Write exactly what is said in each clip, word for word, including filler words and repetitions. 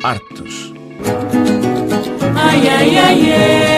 artes. Ai, ai, ai,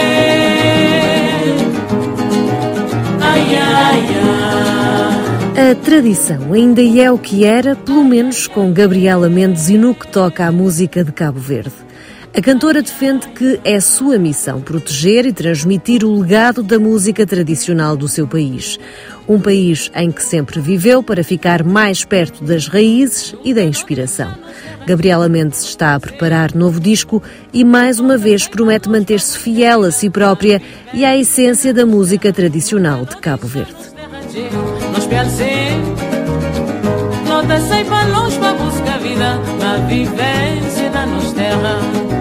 ai, ai, ai. A tradição ainda é o que era, pelo menos com Gabriela Mendes e no que toca à música de Cabo Verde. A cantora defende que é sua missão proteger e transmitir o legado da música tradicional do seu país. Um país em que sempre viveu para ficar mais perto das raízes e da inspiração. Gabriela Mendes está a preparar novo disco e mais uma vez promete manter-se fiel a si própria e à essência da música tradicional de Cabo Verde. Não te sei para longe para buscar vida na vivência da nossa terra.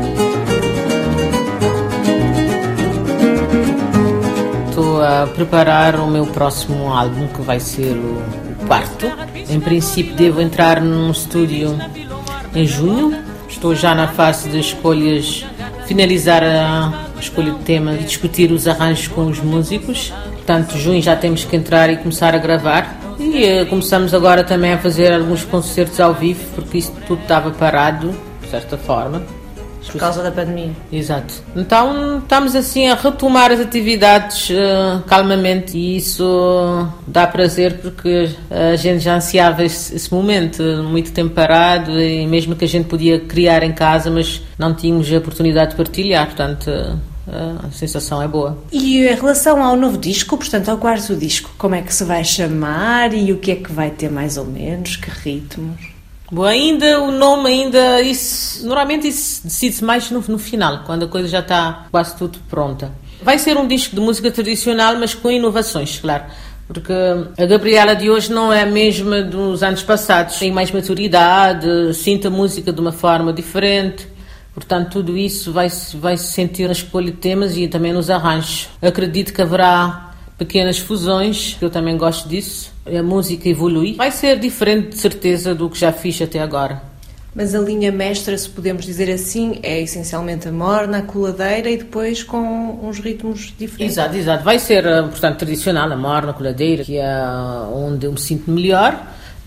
Estou a preparar o meu próximo álbum, que vai ser o quarto. Em princípio devo entrar num estúdio em junho. Estou já na fase de escolhas, finalizar a escolha de tema e discutir os arranjos com os músicos. Portanto, junho já temos que entrar e começar a gravar. E uh, começamos agora também a fazer alguns concertos ao vivo, porque isso tudo estava parado, de certa forma. Por causa da pandemia. Exato. Então estamos assim a retomar as atividades uh, calmamente, e isso dá prazer, porque a gente já ansiava esse, esse momento, muito tempo parado, e mesmo que a gente podia criar em casa, mas não tínhamos a oportunidade de partilhar, portanto uh, a sensação é boa. E em relação ao novo disco, portanto ao quarto disco, como é que se vai chamar e o que é que vai ter mais ou menos, que ritmos? Bom, ainda o nome, ainda isso, normalmente isso decide-se mais no, no final, quando a coisa já está quase tudo pronta. Vai ser um disco de música tradicional, mas com inovações, claro, porque a Gabriela de hoje não é a mesma dos anos passados. Tem mais maturidade, sinto a música de uma forma diferente, portanto tudo isso vai-se vai-se sentir na escolha de temas e também nos arranjos. Acredito que haverá pequenas fusões, que eu também gosto disso. A música evolui. Vai ser diferente, de certeza, do que já fiz até agora. Mas a linha mestra, se podemos dizer assim, é essencialmente a morna, a coladeira e depois com uns ritmos diferentes. Exato, exato. Vai ser, portanto, tradicional, a morna, a coladeira, que é onde eu me sinto melhor,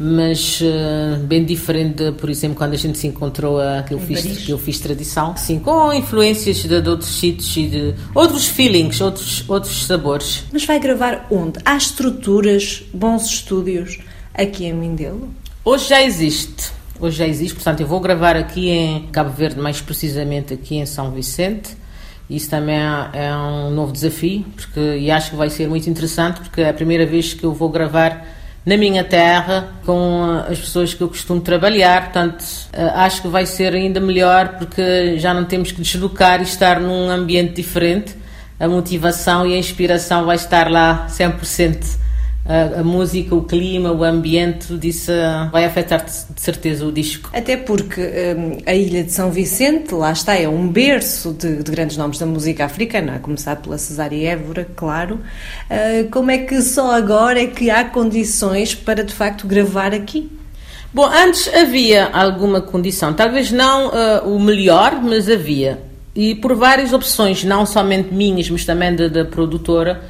mas uh, bem diferente de, por exemplo, quando a gente se encontrou, a, que, eu fiz, que eu fiz tradição, sim, com influências de, de outros sítios e de outros feelings, outros, outros sabores. Mas vai gravar onde? Há estruturas, bons estúdios aqui em Mindelo? Hoje já existe, hoje já existe, portanto eu vou gravar aqui em Cabo Verde, mais precisamente aqui em São Vicente. Isso também é, é um novo desafio, porque, e acho que vai ser muito interessante, porque é a primeira vez que eu vou gravar na minha terra, com as pessoas que eu costumo trabalhar, portanto, acho que vai ser ainda melhor, porque já não temos que deslocar e estar num ambiente diferente. A motivação e a inspiração vai estar lá cem por cento. A, a música, o clima, o ambiente, tudo isso vai afetar de certeza o disco. Até porque hum, a ilha de São Vicente, lá está, é um berço de, de grandes nomes da música africana, a começar pela Cesária Évora, claro. Uh, como é que só agora é que há condições para, de facto, gravar aqui? Bom, antes havia alguma condição, talvez não uh, o melhor, mas havia. E por várias opções, não somente minhas, mas também da, da produtora.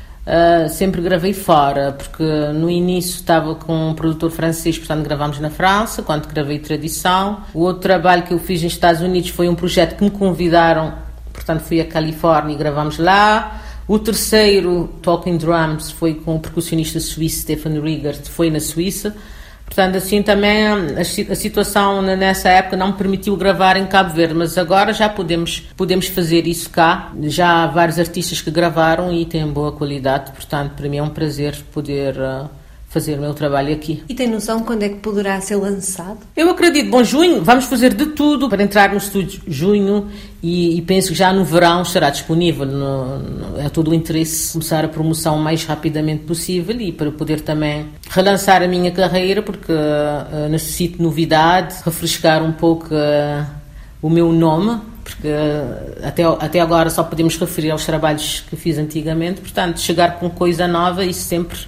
Uh, sempre gravei fora, porque no início estava com um produtor francês, portanto gravámos na França, quando gravei Tradição. O outro trabalho que eu fiz nos Estados Unidos foi um projeto que me convidaram, portanto fui à Califórnia e gravámos lá. O terceiro, Talking Drums, foi com o percussionista suíço Stefan Riegert, foi na Suíça. Portanto, assim também a, a situação nessa época não me permitiu gravar em Cabo Verde, mas agora já podemos, podemos fazer isso cá. Já há vários artistas que gravaram e têm boa qualidade, portanto, para mim é um prazer poder uh, fazer o meu trabalho aqui. E tem noção quando é que poderá ser lançado? Eu acredito, bom, junho, vamos fazer de tudo para entrar no estúdio junho e, e penso que já no verão estará disponível. No, no, é todo o interesse começar a promoção o mais rapidamente possível e para poder também relançar a minha carreira, porque uh, necessito novidade, refrescar um pouco uh, o meu nome, porque uh, até, até agora só podemos referir aos trabalhos que fiz antigamente, portanto chegar com coisa nova e sempre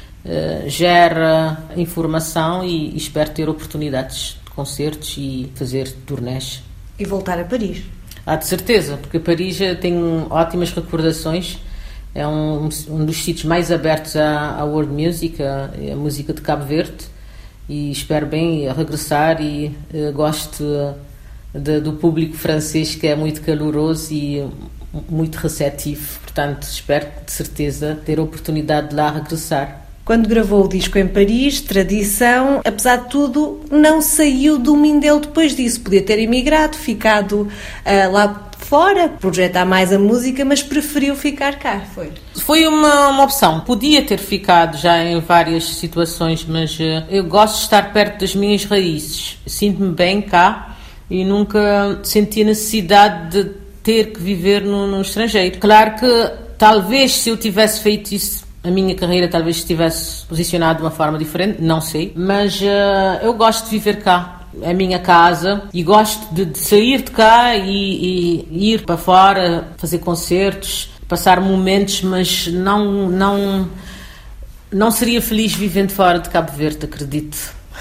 Uh, gera informação e, e espero ter oportunidades de concertos e fazer turnés. E voltar a Paris? Ah, de certeza, porque Paris tem ótimas recordações, é um, um dos sítios mais abertos à, à world music, à, à música de Cabo Verde, e espero bem regressar e uh, gosto de, do público francês, que é muito caloroso e muito receptivo. Portanto, espero de certeza ter a oportunidade de lá regressar. Quando gravou o disco em Paris, Tradição, apesar de tudo, não saiu do Mindelo depois disso. Podia ter emigrado, ficado uh, lá fora, projetar mais a música, mas preferiu ficar cá, foi? Foi uma, uma opção. Podia ter ficado já em várias situações, mas uh, eu gosto de estar perto das minhas raízes. Sinto-me bem cá e nunca senti a necessidade de ter que viver no, no estrangeiro. Claro que talvez se eu tivesse feito isso, a minha carreira talvez estivesse posicionada de uma forma diferente, não sei, mas uh, eu gosto de viver cá, é a minha casa, e gosto de, de sair de cá e, e ir para fora, fazer concertos, passar momentos, mas não, não, não seria feliz vivendo fora de Cabo Verde, acredito.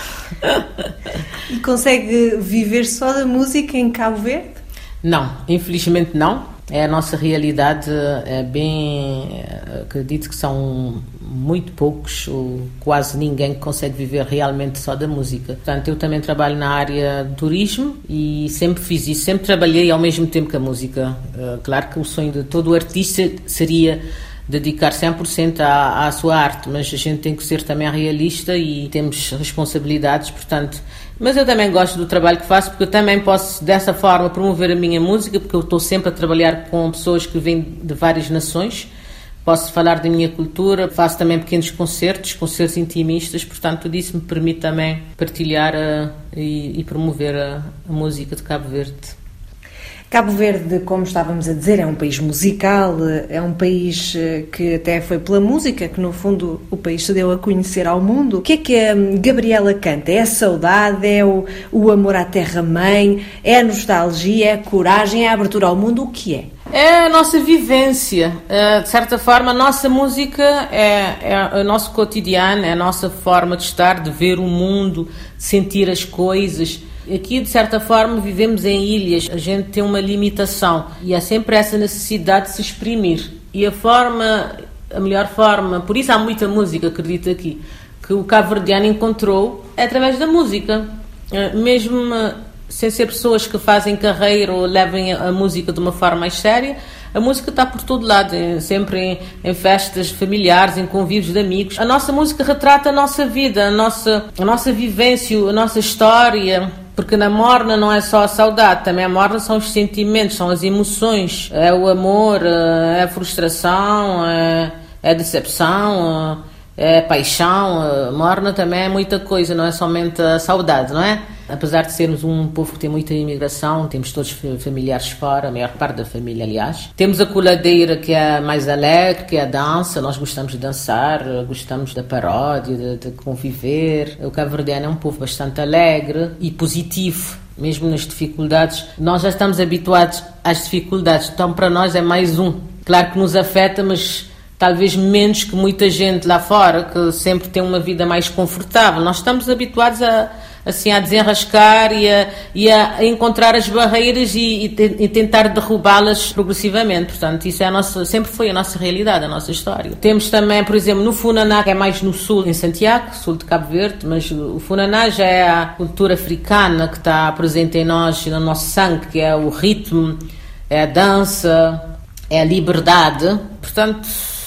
E consegue viver só da música em Cabo Verde? Não, infelizmente não. É a nossa realidade, é bem, acredito que são muito poucos ou quase ninguém que consegue viver realmente só da música. Portanto, eu também trabalho na área do turismo e sempre fiz isso, sempre trabalhei ao mesmo tempo que a música. Claro que o sonho de todo artista seria dedicar cem por cento à, à sua arte, mas a gente tem que ser também realista e temos responsabilidades, portanto... Mas eu também gosto do trabalho que faço, porque eu também posso, dessa forma, promover a minha música, porque eu estou sempre a trabalhar com pessoas que vêm de várias nações, posso falar da minha cultura, faço também pequenos concertos, concertos intimistas, portanto tudo isso me permite também partilhar a, e, e promover a, a música de Cabo Verde. Cabo Verde, como estávamos a dizer, é um país musical, é um país que até foi pela música que, no fundo, o país se deu a conhecer ao mundo. O que é que a Gabriela canta? É a saudade? É o, o amor à terra-mãe? É a nostalgia? É a coragem? É a abertura ao mundo? O que é? É a nossa vivência. De certa forma, a nossa música é, é o nosso cotidiano, é a nossa forma de estar, de ver o mundo, de sentir as coisas. Aqui, de certa forma, vivemos em ilhas, a gente tem uma limitação e há sempre essa necessidade de se exprimir. E a forma, a melhor forma, por isso há muita música, acredito aqui, que o cabo-verdiano encontrou é através da música. Mesmo sem ser pessoas que fazem carreira ou levem a música de uma forma mais séria, a música está por todo lado, sempre em, em festas familiares, em convívios de amigos. A nossa música retrata a nossa vida, a nossa, a nossa vivência, a nossa história. Porque na morna não é só a saudade, também a morna são os sentimentos, são as emoções, é o amor, é a frustração, é a decepção, é a paixão. A morna também é muita coisa, não é somente a saudade, não é? Apesar de sermos um povo que tem muita imigração, temos todos familiares fora, a maior parte da família, aliás. Temos a coladeira, que é mais alegre, que é a dança, nós gostamos de dançar, gostamos da paródia, de, de conviver. O cabo-verdiano é um povo bastante alegre e positivo, mesmo nas dificuldades. Nós já estamos habituados às dificuldades, então para nós é mais um. Claro que nos afeta, mas talvez menos que muita gente lá fora, que sempre tem uma vida mais confortável. Nós estamos habituados a assim a desenrascar e a, e a encontrar as barreiras e, e, te, e tentar derrubá-las progressivamente. Portanto, isso é a nossa, sempre foi a nossa realidade, a nossa história. Temos também, por exemplo, no Funaná, que é mais no sul, em Santiago, sul de Cabo Verde, mas o Funaná já é a cultura africana que está presente em nós, no nosso sangue, que é o ritmo, é a dança, é a liberdade. Portanto,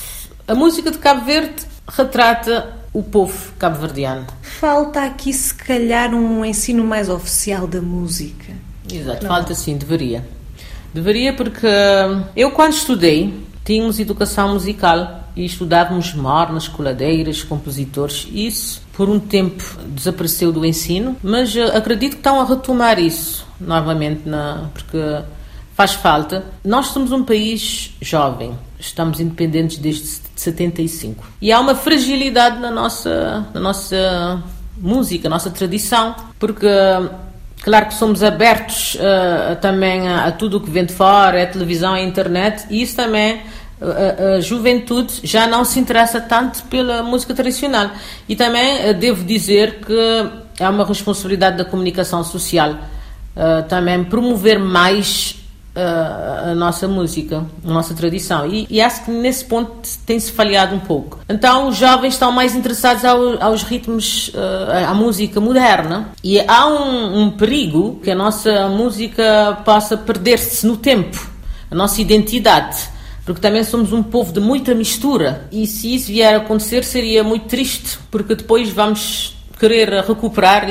a música de Cabo Verde retrata o povo cabo-verdiano. Falta aqui, se calhar, um ensino mais oficial da música. Exato, não. Falta sim, deveria. Deveria porque eu, quando estudei, tínhamos educação musical e estudávamos mornas, coladeiras, compositores. Isso, por um tempo, desapareceu do ensino, mas acredito que estão a retomar isso novamente, na, porque faz falta. Nós somos um país jovem, estamos independentes desde setenta e cinco. E há uma fragilidade na nossa, na nossa música, na nossa tradição, porque, claro que somos abertos uh, também a, a tudo o que vem de fora, a televisão, a internet, e isso também, a, a juventude já não se interessa tanto pela música tradicional. E também uh, devo dizer que é uma responsabilidade da comunicação social uh, também promover mais a, a nossa música, a nossa tradição. E, e acho que nesse ponto tem-se falhado um pouco. Então os jovens estão mais interessados ao, aos ritmos, uh, à música moderna, e há um, um perigo que a nossa música possa perder-se no tempo, a nossa identidade, porque também somos um povo de muita mistura, e se isso vier a acontecer seria muito triste, porque depois vamos querer recuperar e,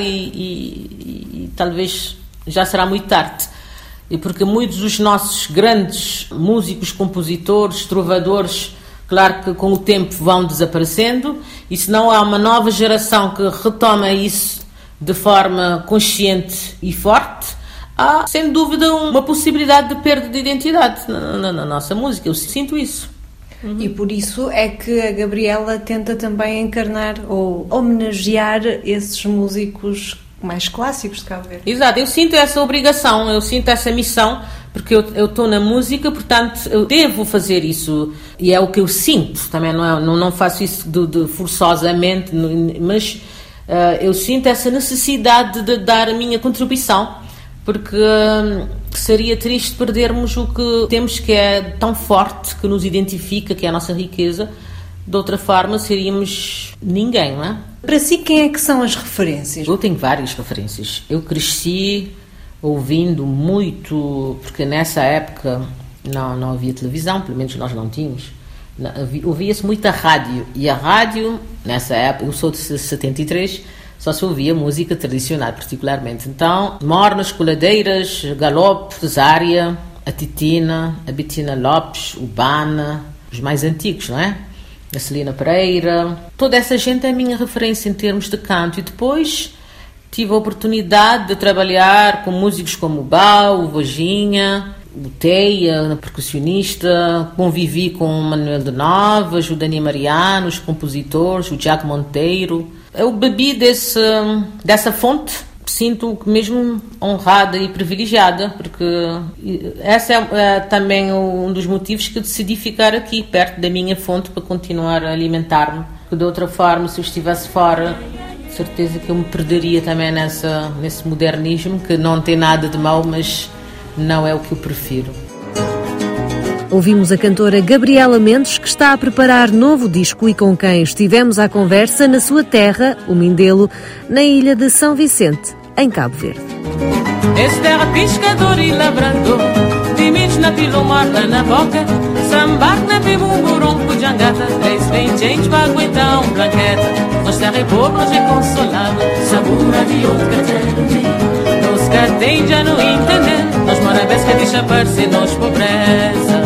e, e talvez já será muito tarde. E porque muitos dos nossos grandes músicos, compositores, trovadores, claro que com o tempo vão desaparecendo, e se não há uma nova geração que retoma isso de forma consciente e forte, há sem dúvida uma possibilidade de perda de identidade na, na, na nossa música. Eu sinto isso. Uhum. E por isso é que a Gabriela tenta também encarnar ou homenagear esses músicos mais clássicos de Cabo Verde. Exato, eu sinto essa obrigação, eu sinto essa missão, porque eu estou na música, portanto eu devo fazer isso, e é o que eu sinto, também não, é, não, não faço isso de, de forçosamente, mas uh, eu sinto essa necessidade de dar a minha contribuição, porque uh, seria triste perdermos o que temos, que é tão forte, que nos identifica, que é a nossa riqueza. De outra forma seríamos ninguém, não é? Para si, quem é que são as referências? Eu tenho várias referências. Eu cresci ouvindo muito, porque nessa época não, não havia televisão, pelo menos nós não tínhamos. Ouvia-se muito a rádio, e a rádio, nessa época, eu sou de setenta e três, só se ouvia música tradicional, particularmente. Então, Mornas, Coladeiras, Galope, Cesária, a Titina, a Bettina Lopes, o Bana, os mais antigos, não é? A Celina Pereira, toda essa gente é a minha referência em termos de canto. E depois tive a oportunidade de trabalhar com músicos como o Bau, o Vojinha, o Teia, a percussionista. Convivi com o Manuel de Novas, o Dani Mariano, os compositores, o Tiago Monteiro. Eu bebi desse, dessa fonte, sinto mesmo honrada e privilegiada, porque esse é, é também um dos motivos que decidi ficar aqui, perto da minha fonte, para continuar a alimentar-me. Porque de outra forma, se eu estivesse fora, certeza que eu me perderia também nessa, nesse modernismo, que não tem nada de mau, mas não é o que eu prefiro. Ouvimos a cantora Gabriela Mendes, que está a preparar novo disco e com quem estivemos à conversa na sua terra, o Mindelo, na ilha de São Vicente, em Cabo Verde. Esse terra piscador e lavrador, timidos na pilomar lá na boca, sambar na bibumburum com jangata, esse vem gente para aguentar um blanqueta. Nós terra é pobre, nós é consolável, sabura de outro catete. Nos que tem já não entender, nós morabes que deixa parecer nós pobreza.